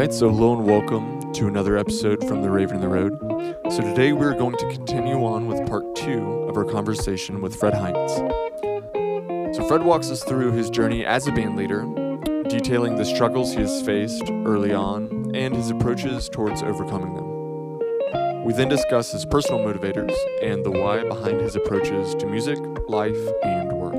right, so hello and welcome to another episode from The Raven in the Road. So today we're going to continue on with part 2 of our conversation with Fred Hines. So Fred walks us through his journey as a band leader, detailing the struggles he has faced early on and his approaches towards overcoming them. We then discuss his personal motivators and the why behind his approaches to music, life, and work.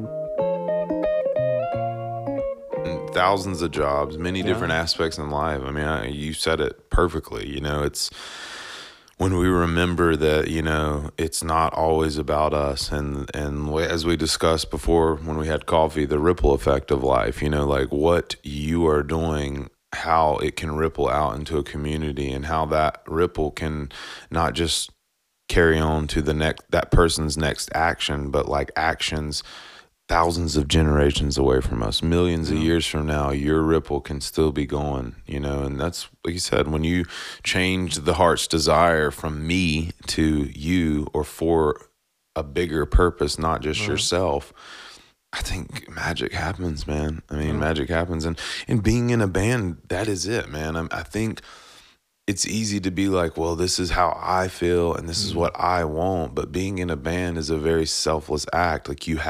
Thousands of jobs, many different aspects in life. I mean, you said it perfectly. You know, it's when we remember that, you know, it's not always about us. And as we discussed before when we had coffee, the ripple effect of life, you know, like what you are doing, how it can ripple out into a community and how that ripple can not just carry on to that person's next action, but like actions thousands of generations away from us, millions of years from now, your ripple can still be going, you know. And that's, like you said, when you change the heart's desire from me to you or for a bigger purpose, not just yourself, I think magic happens, man. I mean, magic happens. And being in a band, that is it, man. I think it's easy to be like, well, this is how I feel and this is what I want. But being in a band is a very selfless act. Like you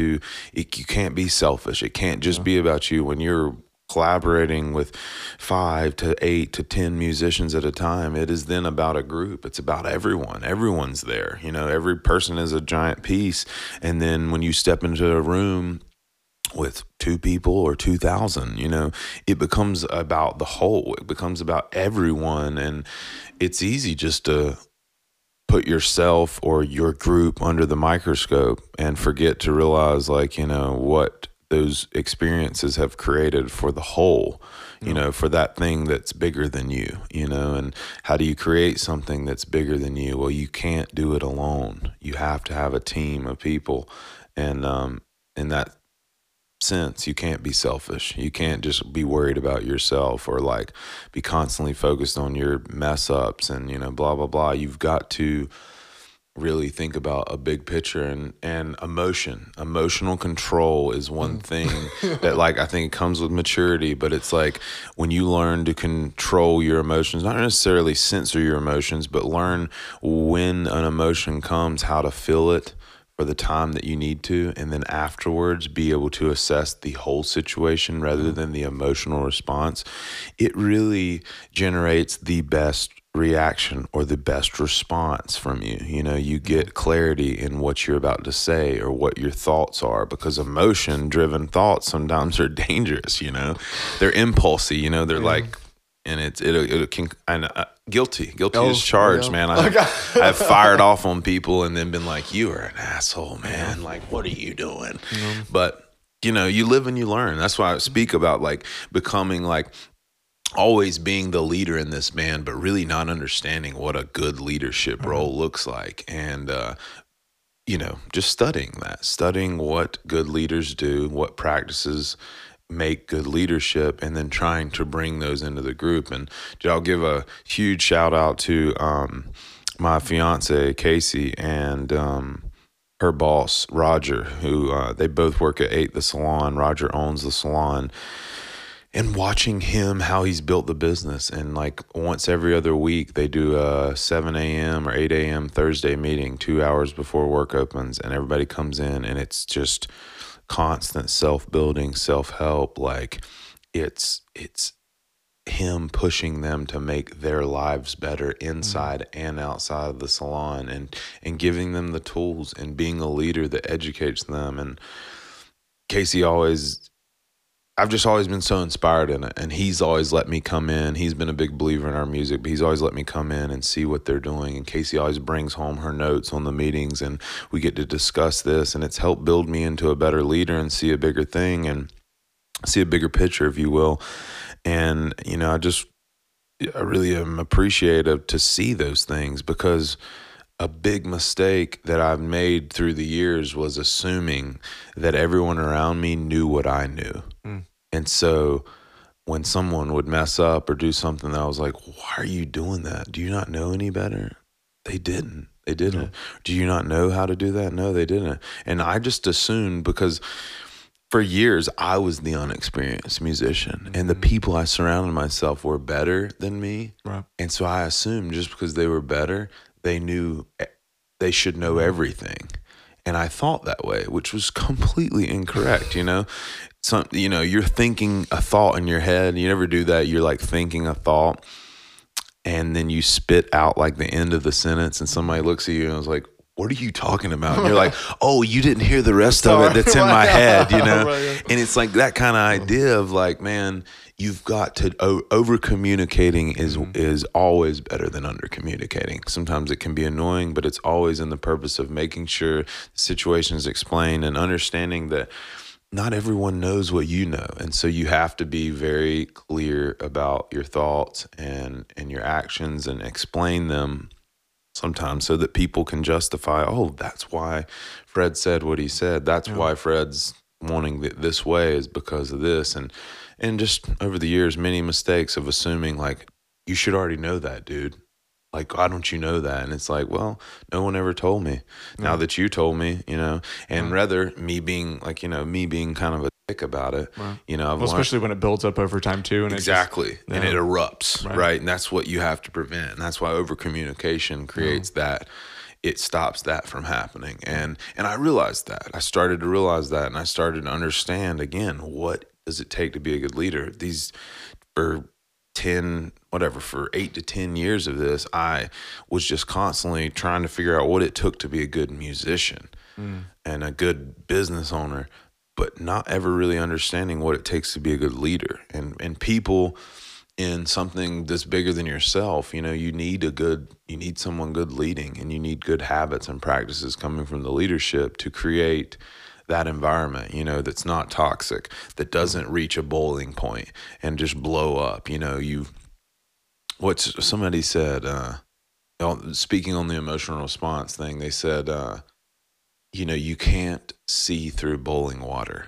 can't be selfish. It can't just be about you. When you're collaborating with 5 to 8 to 10 musicians at a time, it is then about a group. It's about everyone. Everyone's there. You know, every person is a giant piece. And then when you step into a room with 2 people or 2,000, you know, it becomes about the whole. It becomes about everyone. And it's easy just to put yourself or your group under the microscope and forget to realize, like, you know, what those experiences have created for the whole, you know, for that thing that's bigger than you, you know. And how do you create something that's bigger than you? Well, you can't do it alone. You have to have a team of people. And in that sense, you can't be selfish. You can't just be worried about yourself or like be constantly focused on your mess ups and, you know, blah blah blah. You've got to really think about a big picture and emotional control is one thing that, like, I think it comes with maturity. But it's like when you learn to control your emotions, not necessarily censor your emotions, but learn when an emotion comes, how to feel it for the time that you need to, and then afterwards be able to assess the whole situation rather than the emotional response. It really generates the best reaction or the best response from you. You know, you get clarity in what you're about to say or what your thoughts are, because emotion-driven thoughts sometimes are dangerous, you know. They're impulsy, you know, they're like, and it can, guilty as charged, man. I've fired off on people and then been like, you are an asshole, man. Like, what are you doing? But, you know, you live and you learn. That's why I speak about like becoming like always being the leader in this band, but really not understanding what a good leadership role looks like. And, you know, just studying what good leaders do, what practices make good leadership, and then trying to bring those into the group. And I'll give a huge shout out to my fiance Casey and her boss Roger, who they both work at 8 the Salon. Roger owns the salon. And watching him, how he's built the business, and like once every other week they do a 7 a.m. or 8 a.m. Thursday meeting 2 hours before work opens, and everybody comes in, and it's just constant self-building, self-help. Like it's him pushing them to make their lives better inside and outside of the salon, and giving them the tools and being a leader that educates them. And Casey I've just always been so inspired in it, and he's always let me come in. He's been a big believer in our music, but he's always let me come in and see what they're doing. And Casey always brings home her notes on the meetings, and we get to discuss this, and it's helped build me into a better leader and see a bigger thing and see a bigger picture, if you will. And, you know, I really am appreciative to see those things, because a big mistake that I've made through the years was assuming that everyone around me knew what I knew. And so when someone would mess up or do something, I was like, why are you doing that? Do you not know any better? They didn't. Do you not know how to do that? No, they didn't. And I just assumed, because for years, I was the unexperienced musician, and the people I surrounded myself were better than me. Right. And so I assumed just because they were better, they knew they should know everything. And I thought that way, which was completely incorrect, you know? You're thinking a thought in your head. You never do that. You're like thinking a thought, and then you spit out like the end of the sentence, and somebody looks at you and is like, what are you talking about? And you're like, oh, you didn't hear the rest of it that's in my head, you know? Right, yeah. And it's like that kind of idea of like, man, you've got to over communicating is always better than under communicating. Sometimes it can be annoying, but it's always in the purpose of making sure the situation is explained and understanding that not everyone knows what you know. And so you have to be very clear about your thoughts and your actions and explain them sometimes so that people can justify, oh, that's why Fred said what he said. That's why Fred's wanting this way is because of this. And just over the years, many mistakes of assuming like, you should already know that, dude. Like, why don't you know that? And it's like, well, no one ever told me. Now that you told me, you know, and rather me being like, you know, me being kind of a dick about it, you know, especially when it builds up over time too. And exactly. And it erupts, right? And that's what you have to prevent. And that's why over communication creates that. It stops that from happening. And I realized that. I started to realize that, and I started to understand again, what does it take to be a good leader? For 8 to 10 years of this, I was just constantly trying to figure out what it took to be a good musician and a good business owner, but not ever really understanding what it takes to be a good leader. And people in something that's bigger than yourself, you know, you need someone good leading, and you need good habits and practices coming from the leadership to create that environment, you know, that's not toxic, that doesn't reach a boiling point and just blow up. You know, somebody said, speaking on the emotional response thing, they said, you know, you can't see through boiling water.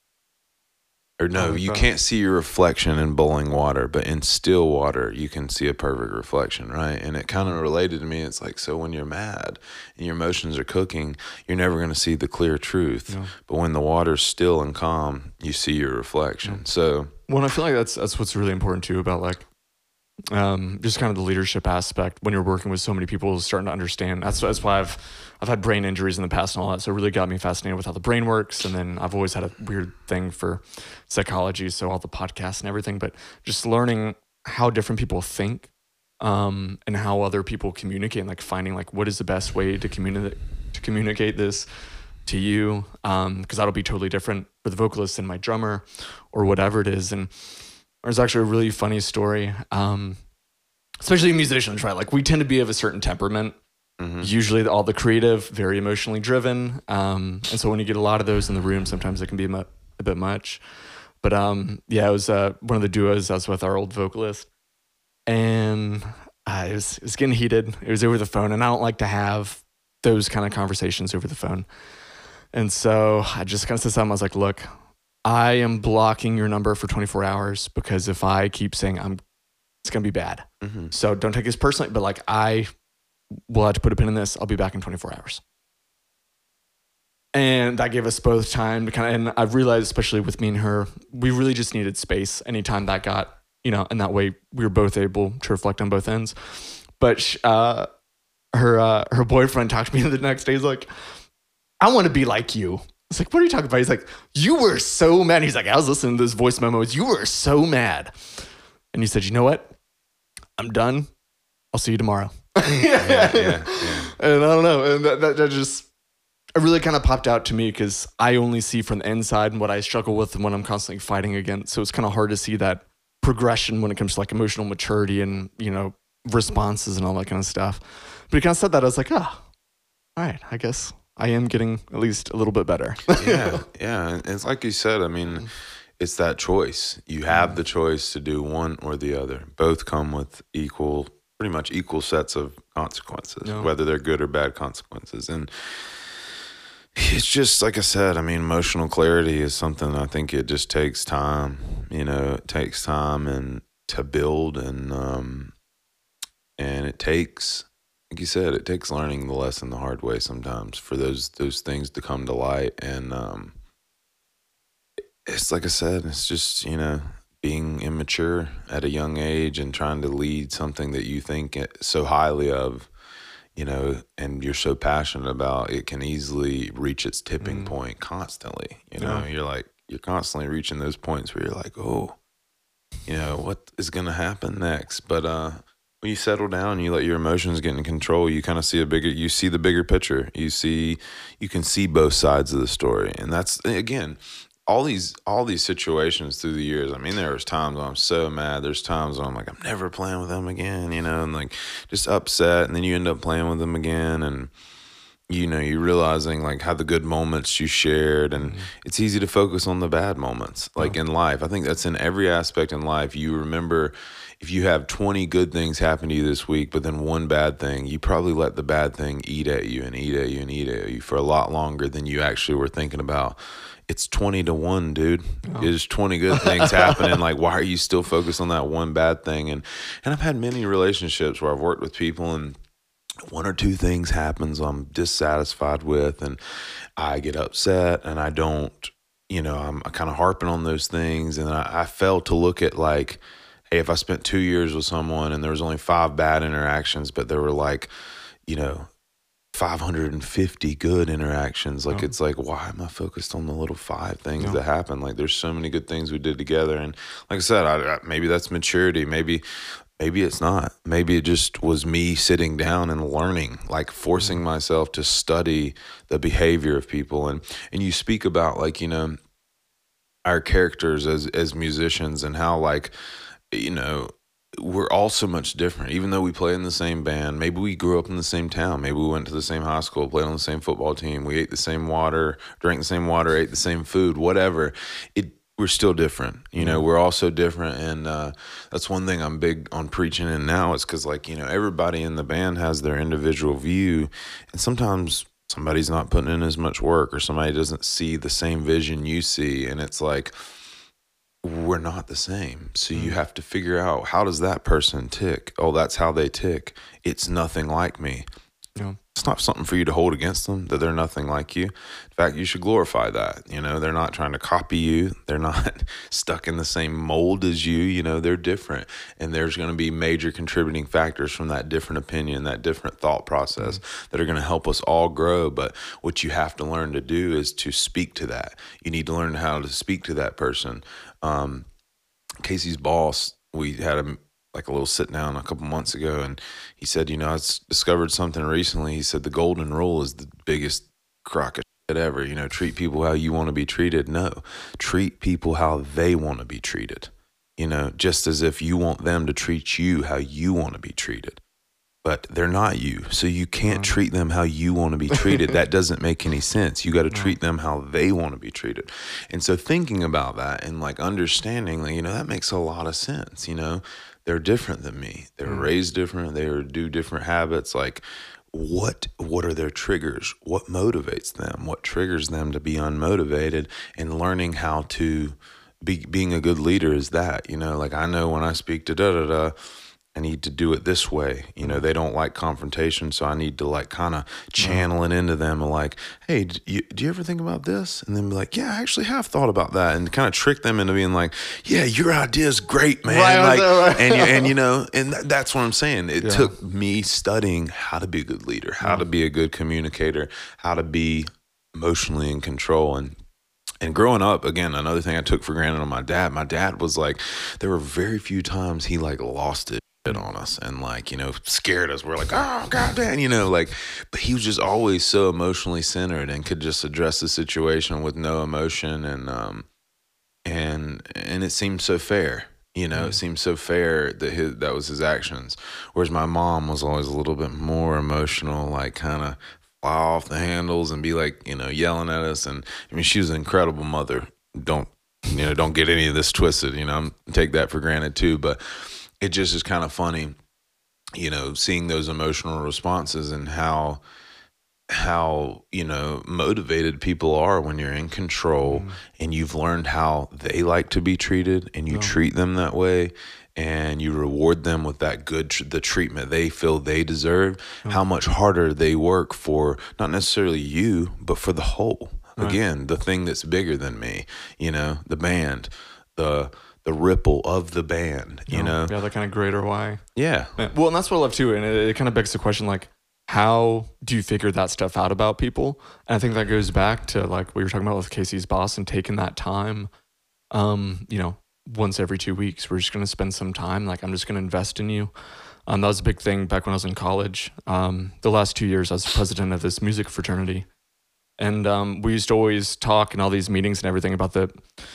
Or no, you can't see your reflection in boiling water, but in still water, you can see a perfect reflection, right? And it kind of related to me. It's like, so when you're mad and your emotions are cooking, you're never going to see the clear truth. No. But when the water's still and calm, you see your reflection. So, well, I feel like that's what's really important too about like, just kind of the leadership aspect when you're working with so many people, starting to understand. That's why I've had brain injuries in the past and all that. So it really got me fascinated with how the brain works. And then I've always had a weird thing for psychology. So all the podcasts and everything, but just learning how different people think, and how other people communicate, and like finding like, what is the best way to communicate this to you? Cause that'll be totally different for the vocalist and my drummer or whatever it is. And there's actually a really funny story, especially musicians, right? Like we tend to be of a certain temperament, usually all the creative, very emotionally driven. And so when you get a lot of those in the room, sometimes it can be a bit much. But it was one of the duos I was with, our old vocalist. And it was getting heated. It was over the phone, and I don't like to have those kind of conversations over the phone. And so I just kind of said something. I was like, look, I am blocking your number for 24 hours because if I keep saying it's going to be bad. So don't take this personally, but like I will have to put a pin in this. I'll be back in 24 hours. And that gave us both time to and I've realized, especially with me and her, we really just needed space anytime that got, you know, and that way we were both able to reflect on both ends. But her boyfriend talked to me the next day. He's like, I want to be like you. I was like, what are you talking about? He's like, you were so mad. He's like, I was listening to those voice memos. You were so mad. And he said, you know what? I'm done. I'll see you tomorrow. Yeah. And I don't know. And that just, it really kind of popped out to me because I only see from the inside and what I struggle with and what I'm constantly fighting against. So it's kind of hard to see that progression when it comes to like emotional maturity and, you know, responses and all that kind of stuff. But he kind of said that. I was like, all right, I guess I am getting at least a little bit better. Yeah. And it's like you said, I mean, it's that choice. You have the choice to do one or the other. Both come with pretty much equal sets of consequences, whether they're good or bad consequences. And it's just, like I said, I mean, emotional clarity is something I think it just takes time. You know, it takes time and to build, and it takes, like you said, it takes learning the lesson the hard way sometimes for those things to come to light. And it's like I said, it's just, being immature at a young age and trying to lead something that you think so highly of, and you're so passionate about, it can easily reach its tipping point constantly. You're constantly reaching those points where you're like, oh, what is going to happen next? But when you settle down, you let your emotions get in control, you kind of see you see the bigger picture. You can see both sides of the story. And that's, again, all these situations through the years. I mean, there's times when I'm so mad. There's times when I'm like, I'm never playing with them again, and like just upset. And then you end up playing with them again. And, you're realizing like how the good moments you shared, and it's easy to focus on the bad moments, like in life. I think that's in every aspect in life. You remember, if you have 20 good things happen to you this week, but then one bad thing, you probably let the bad thing eat at you and eat at you and eat at you for a lot longer than you actually were thinking about. It's 20-1, dude. There's 20 good things happening. Like, why are you still focused on that one bad thing? And I've had many relationships where I've worked with people, and one or two things happens I'm dissatisfied with, and I get upset, and I don't, I'm kind of harping on those things. And I fail to look at like, hey, if I spent 2 years with someone and there was only 5 bad interactions, but there were like, 550 good interactions. Like, it's like, why am I focused on the little 5 things that happen? Like, there's so many good things we did together. And like I said, maybe that's maturity. Maybe it's not. Maybe it just was me sitting down and learning, like forcing myself to study the behavior of people. And you speak about like, our characters as musicians, and how like, we're all so much different. Even though we play in the same band, maybe we grew up in the same town, maybe we went to the same high school, played on the same football team, we ate the same water, drank the same water, ate the same food, whatever. We're still different. We're all so different. And that's one thing I'm big on preaching in now, is because like, everybody in the band has their individual view, and sometimes somebody's not putting in as much work, or somebody doesn't see the same vision you see. And it's like, we're not the same. So you have to figure out, how does that person tick? Oh, that's how they tick. It's nothing like me. Yeah. It's not something for you to hold against them, that they're nothing like you. In fact, you should glorify that. They're not trying to copy you. They're not stuck in the same mold as you. They're different. And there's going to be major contributing factors from that different opinion, that different thought process, that are going to help us all grow. But what you have to learn to do is to speak to that. You need to learn how to speak to that person. Casey's boss, we had a little sit down a couple months ago, and he said, I discovered something recently. He said the golden rule is the biggest crock of shit ever. Treat people how you want to be treated. No, treat people how they want to be treated. Just as if you want them to treat you how you want to be treated. But they're not you, so you can't treat them how you want to be treated. That doesn't make any sense. You got to treat them how they want to be treated. And so thinking about that and like understanding, like, that makes a lot of sense. They're different than me. They're raised different. They do different habits. Like, what are their triggers? What motivates them? What triggers them to be unmotivated? And learning how to being a good leader is that. Like, I know when I speak to I need to do it this way. They don't like confrontation, so I need to like kind of channel it into them, and like, hey, do you ever think about this? And then be like, yeah, I actually have thought about that, and kind of trick them into being like, yeah, your idea is great, man. Right, like, and that's what I'm saying. It took me studying how to be a good leader, how to be a good communicator, how to be emotionally in control. And growing up, again, another thing I took for granted on my dad was like, there were very few times he like lost it on us and like, scared us. We're like, oh, goddamn, but he was just always so emotionally centered and could just address the situation with no emotion. And it seemed so fair, it seemed so fair that that was his actions. Whereas my mom was always a little bit more emotional, like kind of fly off the handles and be like, yelling at us. And I mean, she was an incredible mother. Don't get any of this twisted, take that for granted too. But it just is kind of funny, seeing those emotional responses and how motivated people are when you're in control and you've learned how they like to be treated, and you treat them that way, and you reward them with that the treatment they feel they deserve. How much harder they work for, not necessarily you, but for the whole. Again, the thing that's bigger than me, the band, the ripple of the band, Yeah, the kind of greater why. Yeah. Well, and that's what I love too. And it kind of begs the question, like, how do you figure that stuff out about people? And I think that goes back to like what you were talking about with Casey's boss and taking that time, once every 2 weeks, we're just going to spend some time. Like, I'm just going to invest in you. That was a big thing back when I was in college. The last 2 years, I was president of this music fraternity. And we used to always talk in all these meetings and everything about the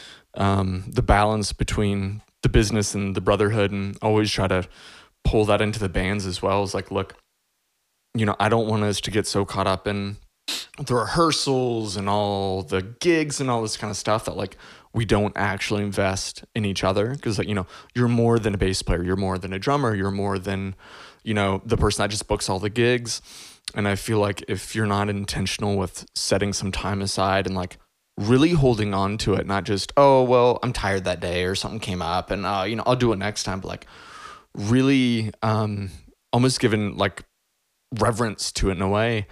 balance between the business and the brotherhood, and always try to pull that into the bands as well. It's like, look, I don't want us to get so caught up in the rehearsals and all the gigs and all this kind of stuff that like we don't actually invest in each other. Because like, you're more than a bass player, you're more than a drummer, you're more than, the person that just books all the gigs. And I feel like if you're not intentional with setting some time aside and like really holding on to it, not just, oh, well, I'm tired that day or something came up and, I'll do it next time. But like really almost giving like reverence to it in a way,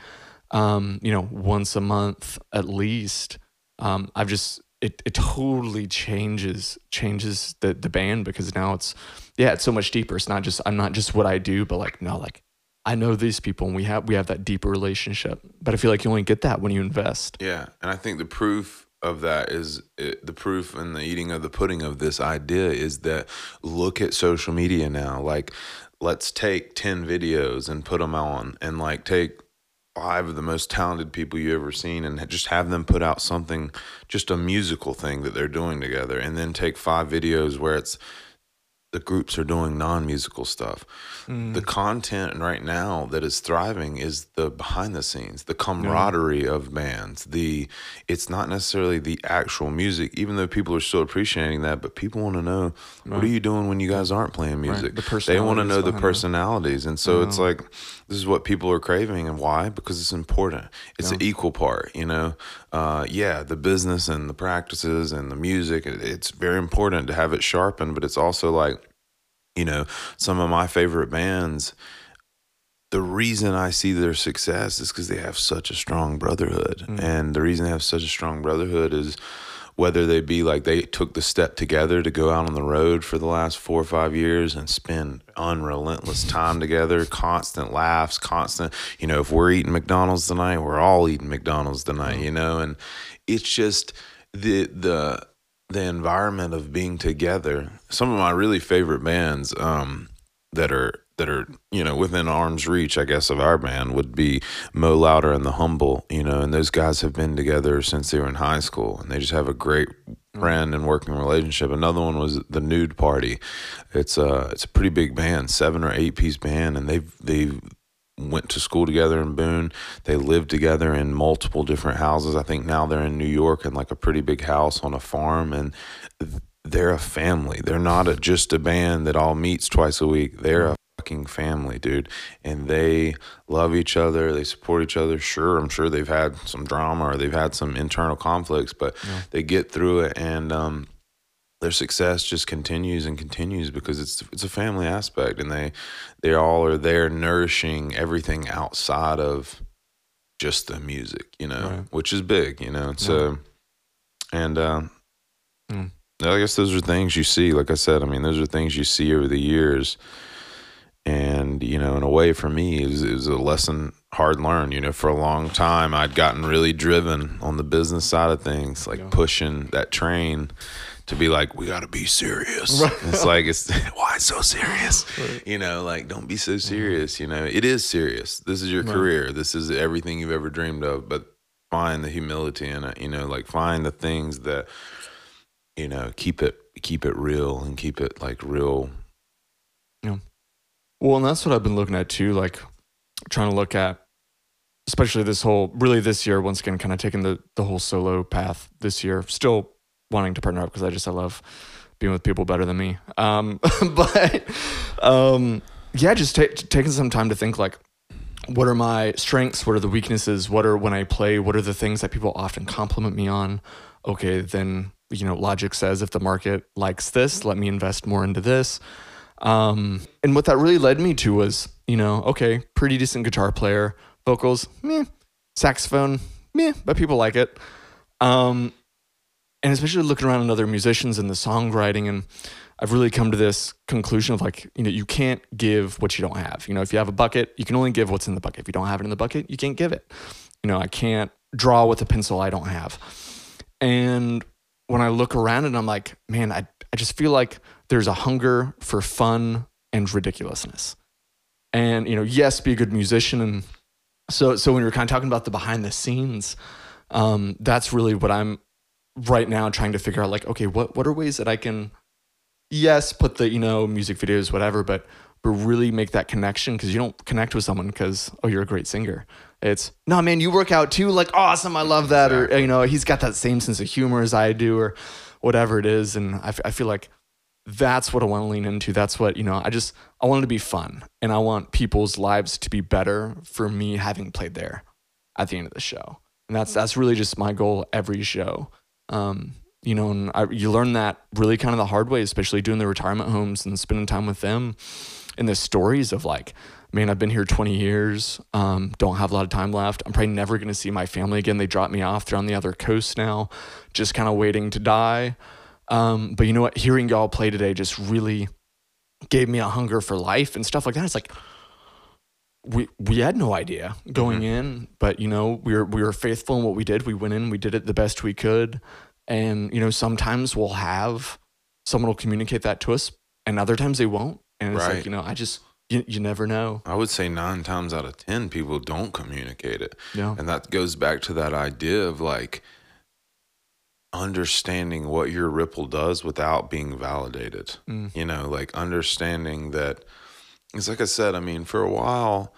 once a month at least. It totally changes the band, because now it's so much deeper. It's not just, I'm not just what I do, but like, no, like I know these people and we have that deeper relationship. But I feel like you only get that when you invest. Yeah. And I think the proof of that is the proof and the eating of the pudding of this idea is that look at social media now. Like, let's take 10 videos and put them on, and like take 5 of the most talented people you ever seen and just have them put out something, just a musical thing that they're doing together. And then take 5 videos where it's the groups are doing non-musical stuff. The content right now that is thriving is the behind the scenes, the camaraderie of bands. It's not necessarily the actual music, even though people are still appreciating that, but people want to know, what are you doing when you guys aren't playing music? They want to know the personalities. And so it's like, this is what people are craving. And why? Because it's important. It's an equal part, the business and the practices and the music, it's very important to have it sharpened, but it's also like, some of my favorite bands, the reason I see their success is because they have such a strong brotherhood. And the reason they have such a strong brotherhood is whether they be like they took the step together to go out on the road for the last 4 or 5 years and spend unrelentless time together, constant laughs, constant, if we're eating McDonald's tonight, we're all eating McDonald's tonight, and it's just the environment of being together. Some of my really favorite bands that are within arm's reach, I guess, of our band would be Mo Louder and The Humble, and those guys have been together since they were in high school, and they just have a great friend and working relationship. Another one was The Nude Party. It's a pretty big band, 7 or 8 piece band, and they went to school together in Boone. They lived together in multiple different houses. I think now they're in New York in like a pretty big house on a farm, and they're a family. They're not just a band that all meets twice a week. They're a fucking family, dude. And they love each other. They support each other. Sure, I'm sure they've had some drama or they've had some internal conflicts, but they get through it, and their success just continues and continues because it's a family aspect, and they all are there nourishing everything outside of just the music, which is big, So, and I guess those are things you see. Like I said, those are things you see over the years, and in a way, for me, it was a lesson hard learned. For a long time, I'd gotten really driven on the business side of things, like pushing that train to be like, we got to be serious. Right. It's like, why so serious? Right. Like, don't be so serious. It is serious. This is your career. This is everything you've ever dreamed of. But find the humility in it. Like find the things that, keep it real and keep it like real. Yeah. Well, and that's what I've been looking at too. Like trying to look at, especially this year, once again, kind of taking the whole solo path this year. Still wanting to partner up because I love being with people better than me. But just taking some time to think like, what are my strengths? What are the weaknesses? When I play, what are the things that people often compliment me on? Okay, then, logic says if the market likes this, let me invest more into this. And what that really led me to was, okay, pretty decent guitar player, vocals, meh, saxophone, meh, but people like it. And especially looking around at other musicians and the songwriting, and I've really come to this conclusion of like, you can't give what you don't have. If you have a bucket, you can only give what's in the bucket. If you don't have it in the bucket, you can't give it. I can't draw with a pencil I don't have. And when I look around and I'm like, man, I just feel like there's a hunger for fun and ridiculousness. And, yes, be a good musician. And so when you're kind of talking about the behind the scenes, that's really what I'm right now trying to figure out, like, okay, what are ways that I can, yes, put the, music videos, whatever, but really make that connection, because you don't connect with someone because, oh, you're a great singer. It's, no, man, you work out too, like, awesome, I love that. Exactly. Or, he's got that same sense of humor as I do, or whatever it is. And I feel like that's what I want to lean into. That's what, I want it to be fun. And I want people's lives to be better for me having played there at the end of the show. And that's really just my goal every show. And you learn that really kind of the hard way, especially doing the retirement homes and spending time with them, and the stories of like, man, I've been here 20 years, don't have a lot of time left. I'm probably never going to see my family again. They dropped me off. They're on the other coast now, just kind of waiting to die. But you know what? Hearing y'all play today just really gave me a hunger for life and stuff like that. It's like, we had no idea going in, but we were faithful in what we did. We went in, we did it the best we could. And, sometimes we'll have someone will communicate that to us, and other times they won't. And it's like, you never know. I would say 9 times out of 10 people don't communicate it. Yeah. And that goes back to that idea of like understanding what your ripple does without being validated. Like understanding that, it's like I said, I mean, for a while,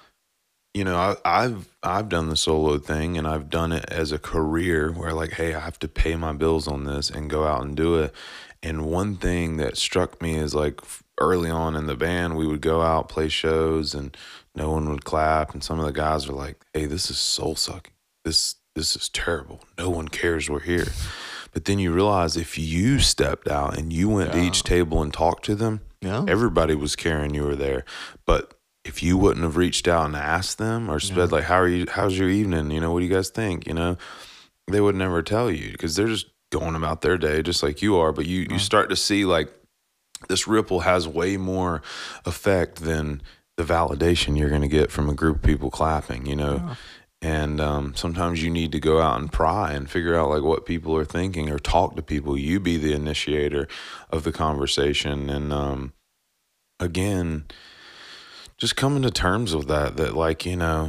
I've done the solo thing, and I've done it as a career where like, hey, I have to pay my bills on this and go out and do it. And one thing that struck me is like early on in the band, we would go out, play shows, and no one would clap. And some of the guys are like, hey, this is soul sucking. This is terrible. No one cares we're here. But then you realize if you stepped out and you went to each table and talked to them, everybody was caring you were there. But if you wouldn't have reached out and asked them or said like, how's your evening? What do you guys think? They would never tell you, because they're just going about their day just like you are. But you start to see like this ripple has way more effect than the validation you're going to get from a group of people clapping, And sometimes you need to go out and pry and figure out like what people are thinking, or talk to people. You be the initiator of the conversation. And again, just coming to terms with that like,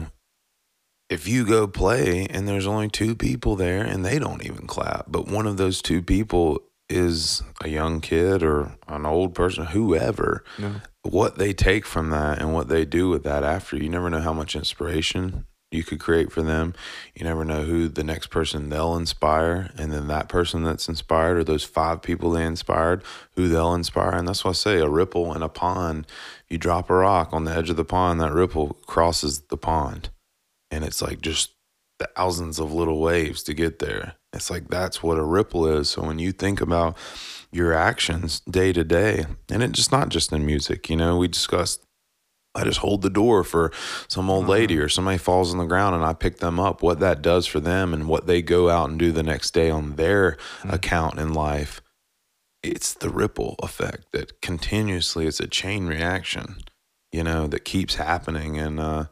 if you go play and there's only 2 people there and they don't even clap, but one of those 2 people is a young kid or an old person, whoever, what they take from that and what they do with that after, you never know how much inspiration you could create for them. You never know who the next person they'll inspire, and then that person that's inspired, or those 5 people they inspired, who they'll inspire. And that's why I say a ripple in a pond. You drop a rock on the edge of the pond, that ripple crosses the pond, and it's like just thousands of little waves to get there. It's like that's what a ripple is. So when you think about your actions day to day, and it's just not just in music, we discussed, I just hold the door for some old lady, or somebody falls on the ground and I pick them up, what that does for them and what they go out and do the next day on their account in life. It's the ripple effect that continuously, it's a chain reaction, that keeps happening. And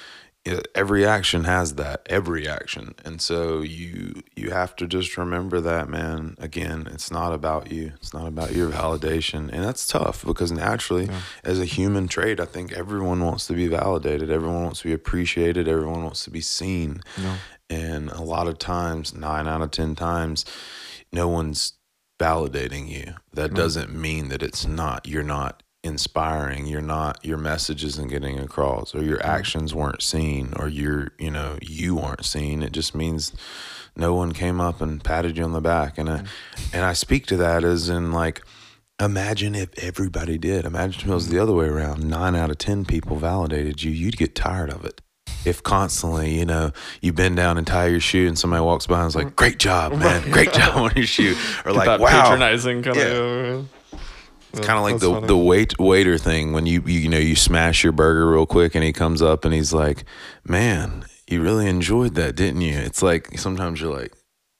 every action has that, every action. And so you have to just remember that, man. Again, it's not about you. It's not about your validation. And that's tough, because naturally, as a human trait, I think everyone wants to be validated. Everyone wants to be appreciated. Everyone wants to be seen. And a lot of times, 9 out of 10 times, no one's validating you. That doesn't mean that you're not inspiring, your message isn't getting across, or your actions weren't seen, or you weren't seen. It just means no one came up and patted you on the back. And I speak to that as in like, imagine if everybody did. Imagine if it was the other way around. 9 out of 10 people validated you. You'd get tired of it. If constantly, you bend down and tie your shoe and somebody walks by and is like, great job, man. Great job on your shoe. Or like, wow. Patronizing kind of. It's kind of like the waiter thing when you smash your burger real quick and he comes up and he's like, man, you really enjoyed that, didn't you? It's like sometimes you're like,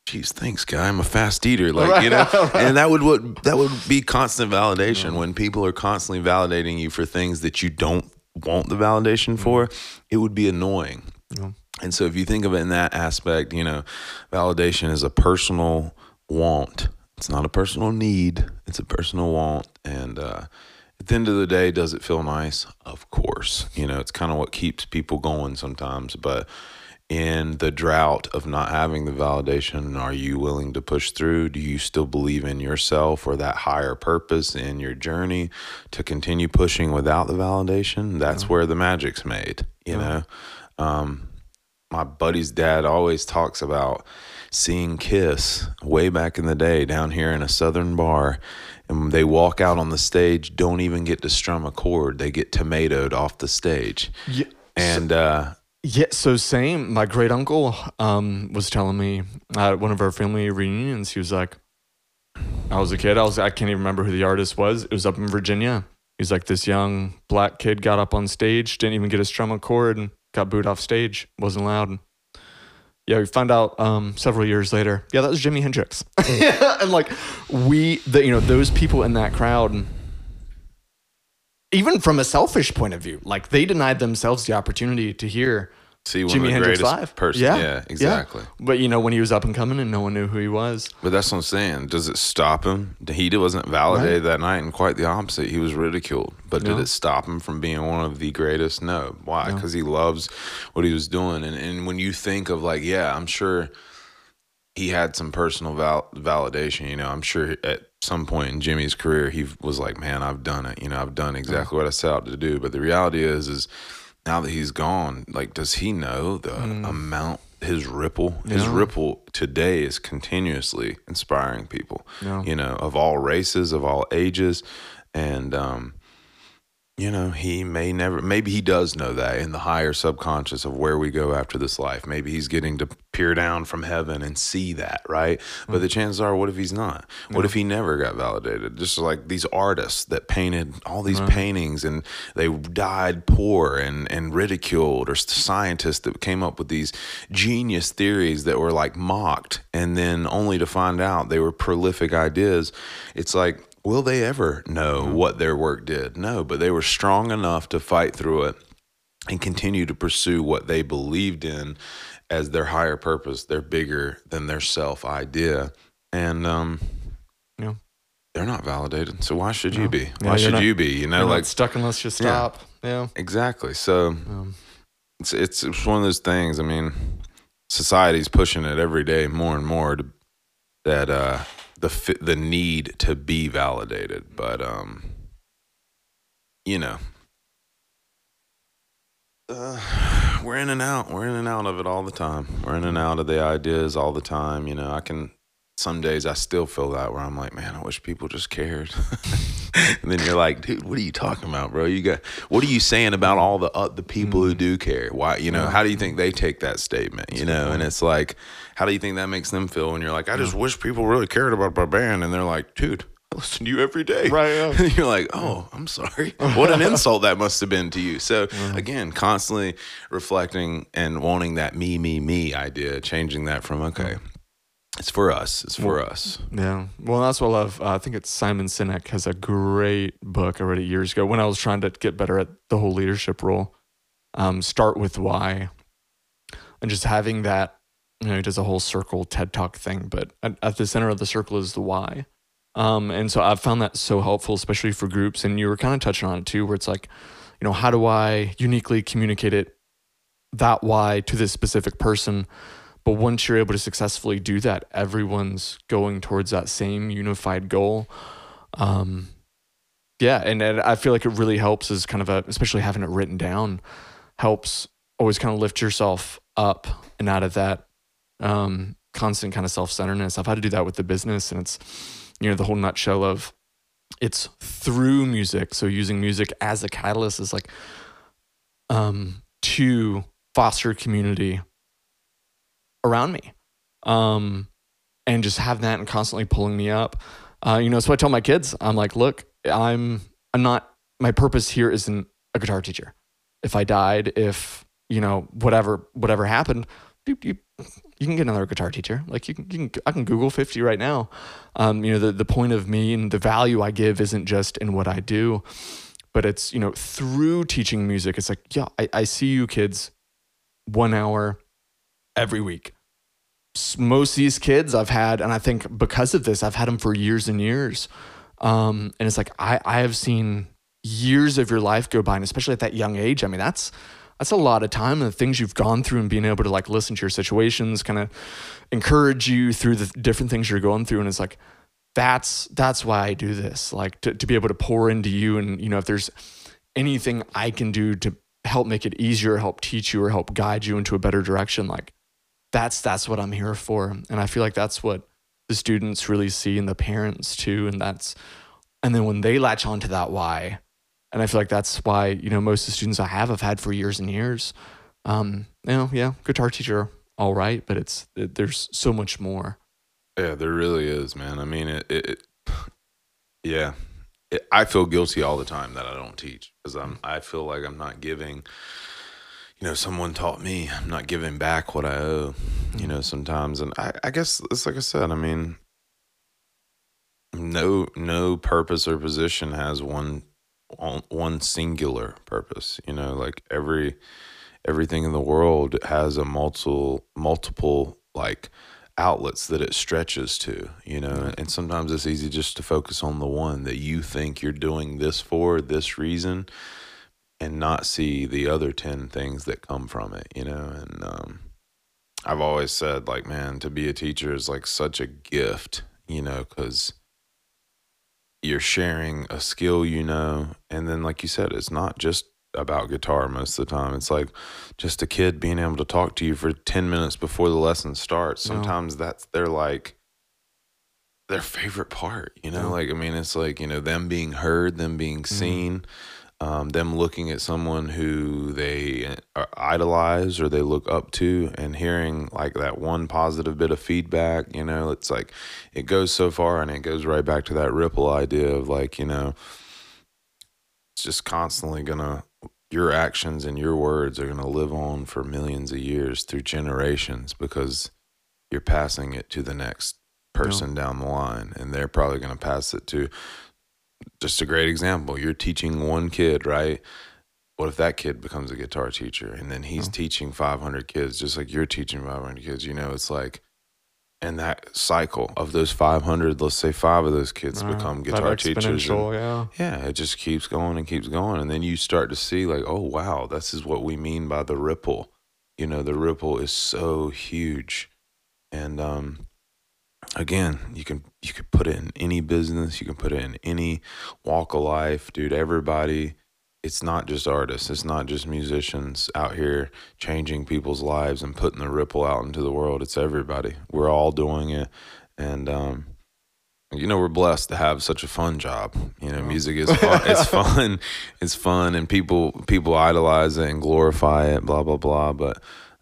geez, thanks, guy. I'm a fast eater. Like, you know, and that would be constant validation when people are constantly validating you for things that you don't want the validation for. It would be annoying. And so if you think of it in that aspect, you know, validation is a personal want. It's not a personal need. It's a personal want. And at the end of the day, does it feel nice? Of course. You know, it's kind of what keeps people going sometimes. But in the drought of not having the validation, are you willing to push through? Do you still believe in yourself or that higher purpose in your journey to continue pushing without the validation? That's where the magic's made, you know? My buddy's dad always talks about seeing Kiss way back in the day down here in a southern bar, and they walk out on the stage, don't even get to strum a chord. They get tomatoed off the stage. Yeah. And so same. My great uncle was telling me at one of our family reunions, he was like, I was a kid. I can't even remember who the artist was. It was up in Virginia. He was like, this young black kid got up on stage, didn't even get to strum a chord, and got booed off stage. Wasn't allowed. And yeah, we found out several years later. Yeah, that was Jimi Hendrix. And like those people in that crowd, even from a selfish point of view, like they denied themselves the opportunity to hear Jimi Hendrix live. Person. Yeah, exactly. Yeah. But you know, when he was up and coming and no one knew who he was. But that's what I'm saying. Does it stop him? He wasn't validated that night, and quite the opposite. He was ridiculed. But did it stop him from being one of the greatest? No. Why? Because he loves what he was doing. And when you think of like, yeah, I'm sure he had some personal validation. You know, I'm sure at some point in Jimmy's career, he was like, man, I've done it. You know, I've done exactly what I set out to do. But the reality is now that he's gone, like, does he know the amount, his ripple today is continuously inspiring people, you know, of all races, of all ages. And, you know, maybe he does know that in the higher subconscious of where we go after this life. Maybe he's getting to peer down from heaven and see that, right? But the chances are, what if he's not? What if he never got validated? Just like these artists that painted all these paintings and they died poor and ridiculed, or scientists that came up with these genius theories that were like mocked, and then only to find out they were prolific ideas. It's like, will they ever know what their work did? No, but they were strong enough to fight through it and continue to pursue what they believed in as their higher purpose. They're bigger than their self idea. And they're not validated. So why should you be? Why should you be? You know, like stuck unless you stop. Yeah. Exactly. So it's one of those things. I mean, society's pushing it every day more and more that the need to be validated, but you know, we're in and out of it all the time. We're in and out of the ideas all the time. You know, some days I still feel that, where I'm like, man, I wish people just cared. And then you're like, dude, what are you talking about, bro? What are you saying about all the people who do care? Why, you know, how do you think they take that statement, you know? And it's like, how do you think that makes them feel when you're like, I just wish people really cared about my band? And they're like, dude, I listen to you every day. Right. Yeah. And you're like, oh, I'm sorry. What an insult that must have been to you. So again, constantly reflecting and wanting that me idea, changing that from, okay, it's for us. It's for us. Yeah. Well, that's what I love. I think it's Simon Sinek has a great book I read it years ago when I was trying to get better at the whole leadership role. Start with why. And just having that, you know, he does a whole circle TED Talk thing, but at the center of the circle is the why. And so I've found that so helpful, especially for groups. And you were kind of touching on it too, where it's like, you know, how do I uniquely communicate that why to this specific person? But once you're able to successfully do that, everyone's going towards that same unified goal. And I feel like it really helps as kind of especially having it written down, helps always kind of lift yourself up and out of that constant kind of self-centeredness. I've had to do that with the business, and it's, you know, the whole nutshell of it's through music. So using music as a catalyst is like to foster community around me, and just have that and constantly pulling me up. You know, so I tell my kids, I'm like, look, I'm not, my purpose here isn't a guitar teacher. If I died, if, you know, whatever happened, you can get another guitar teacher. Like I can Google 50 right now. The point of me and the value I give isn't just in what I do, but it's, through teaching music, it's like, yeah, I see you kids 1 hour every week. Most of these kids I've had, and I think because of this, I've had them for years and years. And it's like, I have seen years of your life go by, and especially at that young age. I mean, that's a lot of time, and the things you've gone through, and being able to like listen to your situations, kind of encourage you through the different things you're going through. And it's like, that's why I do this, like to be able to pour into you. And, if there's anything I can do to help make it easier, help teach you, or help guide you into a better direction, like that's what I'm here for. And I feel like that's what the students really see, and the parents too. And then when they latch onto that why, and I feel like that's why, most of the students I have had for years and years, guitar teacher, all right, but there's so much more. Yeah, there really is, man. I mean, I feel guilty all the time that I don't teach, because I feel like I'm not giving, someone taught me, I'm not giving back what I owe, sometimes. And I guess it's like I said, I mean, no purpose or position has one singular purpose, like everything in the world has a multiple like outlets that it stretches to, and sometimes it's easy just to focus on the one that you think you're doing this for this reason, and not see the other 10 things that come from it, and I've always said, like, man, to be a teacher is like such a gift, because you're sharing a skill, and then, like you said, it's not just about guitar most of the time. It's like just a kid being able to talk to you for 10 minutes before the lesson starts. Sometimes that's their favorite part, like, I mean, it's like, them being heard, them being seen, them looking at someone who they idolize or they look up to, and hearing like that one positive bit of feedback, it's like, it goes so far, and it goes right back to that ripple idea of like, it's just constantly your actions and your words are going to live on for millions of years through generations, because you're passing it to the next person down the line, and they're probably going to pass it to, just a great example, you're teaching one kid, right? What if that kid becomes a guitar teacher, and then he's teaching 500 kids, just like you're teaching 500 kids, it's like, and that cycle of those 500, let's say 5 of those kids become guitar teachers. And, it just keeps going and keeps going. And then you start to see like, oh, wow, this is what we mean by the ripple. The ripple is so huge. And again, you can put it in any business. You can put it in any walk of life, dude. Everybody, it's not just artists. It's not just musicians out here changing people's lives and putting the ripple out into the world. It's everybody. We're all doing it. And, we're blessed to have such a fun job. Music is fun. It's fun. It's fun. And people idolize it and glorify it, blah, blah, blah. But,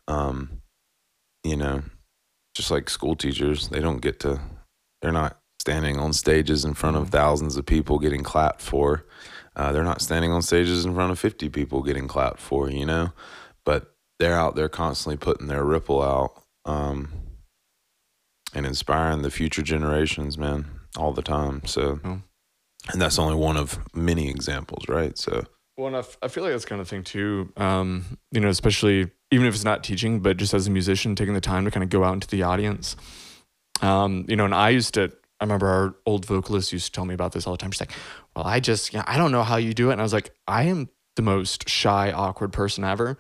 just like school teachers, they're not standing on stages in front of thousands of people getting clapped for. They're not standing on stages in front of 50 people getting clapped for, but they're out there constantly putting their ripple out, and inspiring the future generations, man, all the time. So, and that's only one of many examples, right? So, well, and I feel like that's kind of thing too, especially even if it's not teaching, but just as a musician, taking the time to kind of go out into the audience. And I remember our old vocalist used to tell me about this all the time. She's like, well, I don't know how you do it. And I was like, I am the most shy, awkward person ever.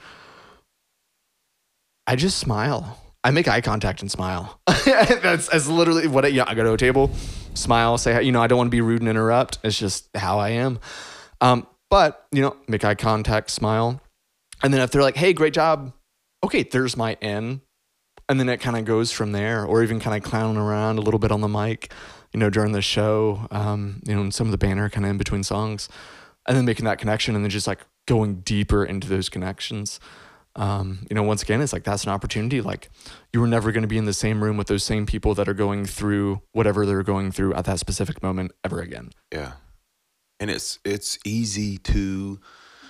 I just smile. I make eye contact and smile. That's literally what I go to a table, smile, say, I don't want to be rude and interrupt. It's just how I am. But, make eye contact, smile. And then if they're like, hey, great job. Okay, there's my N. And then it kind of goes from there, or even kind of clowning around a little bit on the mic, during the show, and some of the banter kind of in between songs, and then making that connection, and then just like going deeper into those connections. Once again, it's like, that's an opportunity. Like, you were never going to be in the same room with those same people that are going through whatever they're going through at that specific moment ever again. Yeah. And it's easy to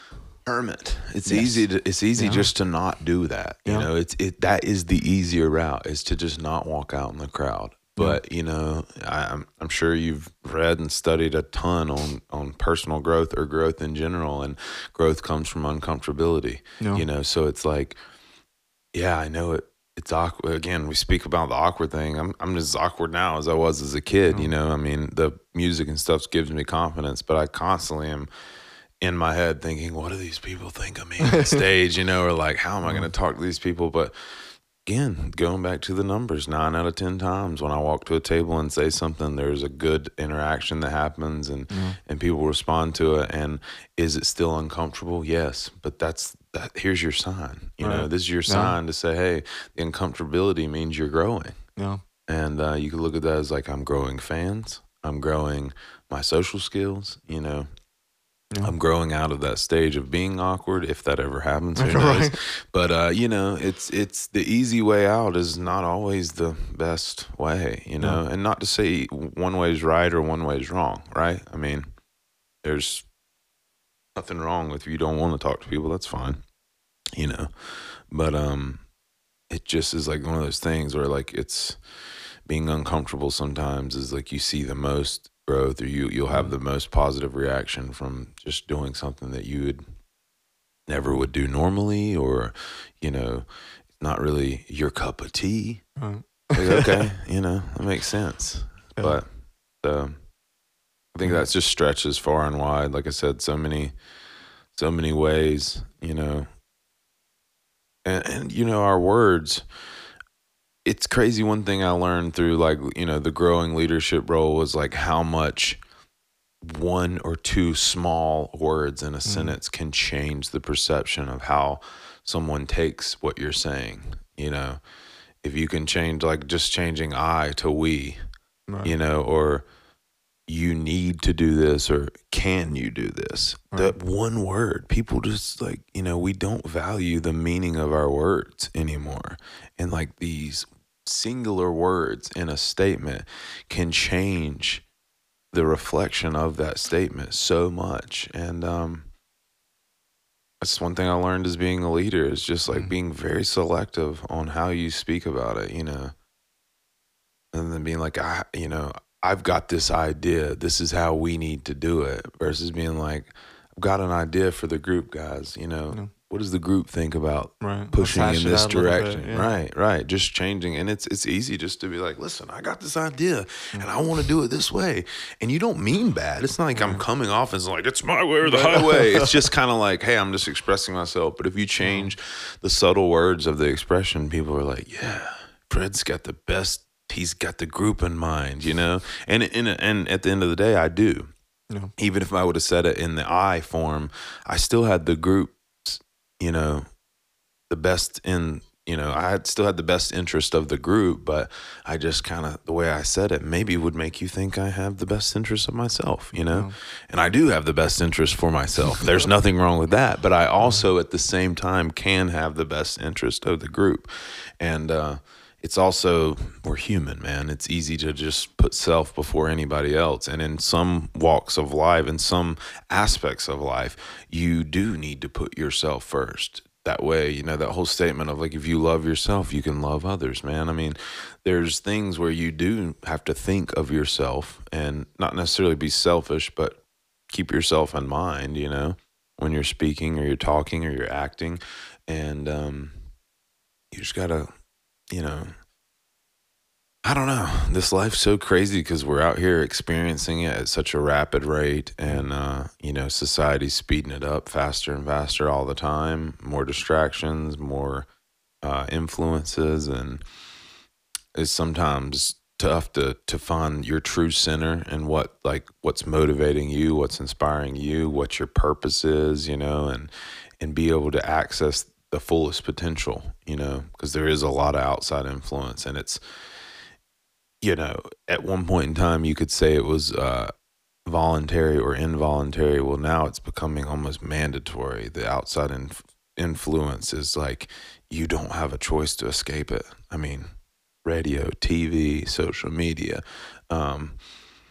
hermit. It's Yes. easy Yeah. just to not do that. You Yeah. know, that is the easier route, is to just not walk out in the crowd. But you know, I'm sure you've read and studied a ton on personal growth or growth in general, and growth comes from uncomfortability. Yeah. You know, so it's like, yeah, I know it. It's awkward. Again, we speak about the awkward thing. I'm just as awkward now as I was as a kid. Yeah. You know, I mean, the music and stuff gives me confidence, but I constantly am in my head thinking, what do these people think of me on stage? You know, or like, how am I going to talk to these people? But again, going back to the numbers, 9 out of 10 times when I walk to a table and say something, there's a good interaction that happens, and people respond to it. And is it still uncomfortable? Yes, but here's your sign. You know, this is your sign to say, hey, the uncomfortability means you're growing. Yeah. And you can look at that as like, I'm growing fans. I'm growing my social skills, you know. Yeah. I'm growing out of that stage of being awkward, if that ever happens. Who knows? But you know, it's the easy way out is not always the best way, you know. And not to say one way is right or one way is wrong, right? I mean, there's nothing wrong with if you don't want to talk to people. That's fine, you know. But it just is like one of those things where like it's being uncomfortable sometimes is like you see the most growth, or you'll have the most positive reaction from just doing something that you would never would do normally, or you know, it's not really your cup of tea. Like, okay, you know, that makes sense. But I think that's just stretches far and wide. Like I said, so many ways, you know. And you know, our words, it's crazy. One thing I learned through, like, you know, the growing leadership role was like how much one or two small words in a sentence can change the perception of how someone takes what you're saying. You know, if you can change, like just changing I to we, you know, or you need to do this, or can you do this? That one word, people just like, you know, we don't value the meaning of our words anymore. And like these singular words in a statement can change the reflection of that statement so much. And that's one thing I learned as being a leader, is just like being very selective on how you speak about it, you know, and then being like, you know, I've got this idea, this is how we need to do it, versus being like, I've got an idea for the group, guys, you know. What does the group think about pushing in this direction? Right. Just changing. And it's easy just to be like, listen, I got this idea and I want to do it this way. And you don't mean bad. It's not like I'm coming off as like, it's my way or the highway. It's just kind of like, hey, I'm just expressing myself. But if you change the subtle words of the expression, people are like, yeah, Fred's got the best. He's got the group in mind, you know? And at the end of the day, I do. Yeah. Even if I would have said it in the I form, I still had the group, you know, the best in, you know, still had the best interest of the group, but I just kind of, the way I said it maybe would make you think I have the best interest of myself, you know? And I do have the best interest for myself. There's nothing wrong with that. But I also at the same time can have the best interest of the group. And, it's also, we're human, man. It's easy to just put self before anybody else. And in some walks of life, in some aspects of life, you do need to put yourself first. That way, you know, that whole statement of like, if you love yourself, you can love others, man. I mean, there's things where you do have to think of yourself and not necessarily be selfish, but keep yourself in mind, you know, when you're speaking or you're talking or you're acting. And you just got to, you know, I don't know. This life's so crazy because we're out here experiencing it at such a rapid rate, and you know, society's speeding it up faster and faster all the time. More distractions, more influences, and it's sometimes tough to find your true center and what's motivating you, what's inspiring you, what your purpose is, you know, and be able to access the fullest potential, you know, because there is a lot of outside influence, and it's, you know, at one point in time you could say it was voluntary or involuntary. Well, now it's becoming almost mandatory. The outside influence is like, you don't have a choice to escape it. I mean, radio, TV, social media.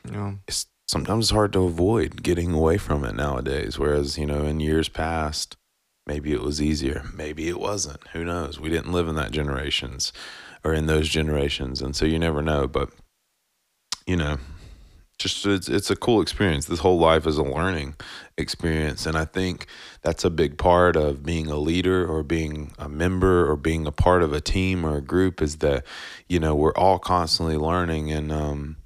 Sometimes it's hard to avoid getting away from it nowadays. Whereas, you know, in years past, Maybe it was easier. Maybe it wasn't. Who knows? We didn't live in that generations or in those generations. And so you never know. But, you know, just it's a cool experience. This whole life is a learning experience. And I think that's a big part of being a leader or being a member or being a part of a team or a group is that, you know, we're all constantly learning. And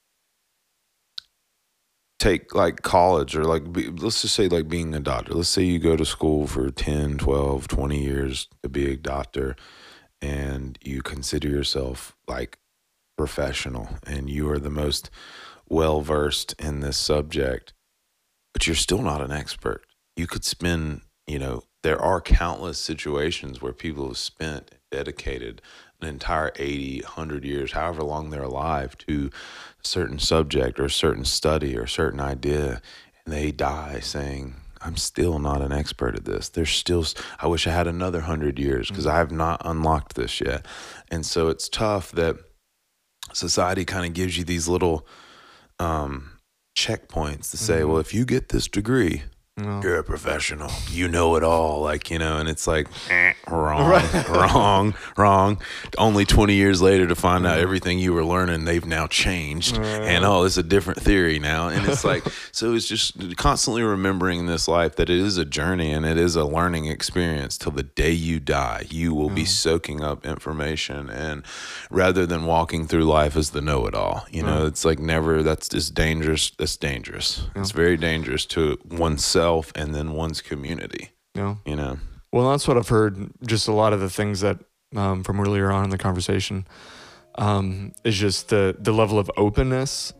take like college or like let's just say like being a doctor. Let's say you go to school for 10, 12, 20 years to be a doctor and you consider yourself like professional and you are the most well versed in this subject, but you're still not an expert. You could spend, you know, there are countless situations where people have spent, dedicated an entire 80, 100 years, however long they're alive, to a certain subject or a certain study or a certain idea, and they die saying, I'm still not an expert at this. There's still, I wish I had another 100 years because I have not unlocked this yet. And so it's tough that society kind of gives you these little checkpoints to say, well, if you get this degree, you're a professional, you know it all, like, you know, and it's like, wrong. Only 20 years later to find out everything you were learning, they've now changed. And it's a different theory now. And it's like, so it's just constantly remembering this life that it is a journey and it is a learning experience till the day you die. You will be soaking up information, and rather than walking through life as the know-it-all, you know, it's like never, that's just dangerous. That's dangerous. It's very dangerous to oneself and then one's community. You know. Well, that's what I've heard. Just a lot of the things that from earlier on in the conversation is just the level of openness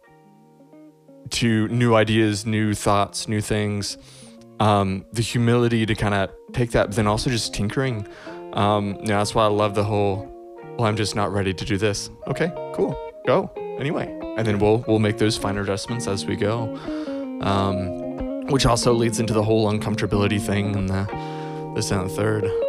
to new ideas, new thoughts, new things. The humility to kind of take that, but then also just tinkering. That's why I love the whole, well, I'm just not ready to do this. Okay, cool, go anyway, and then we'll make those finer adjustments as we go. Which also leads into the whole uncomfortability thing and this and the third.